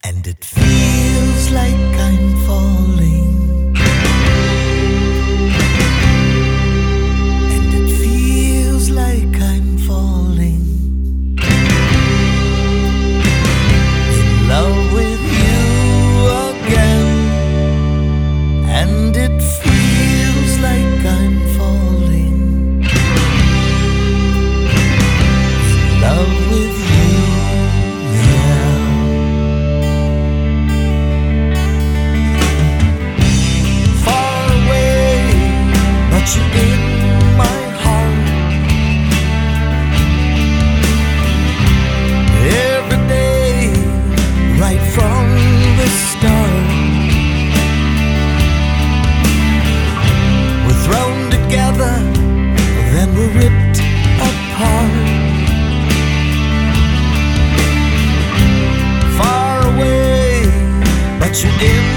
and it feels like I'm falling, and it feels like I'm falling in love with you again, and it feels like I'm falling in love with you, yeah. Far away, but you're in my heart. Every day, right from the start, we're thrown together, then we're ripped apart. Far away, but you're in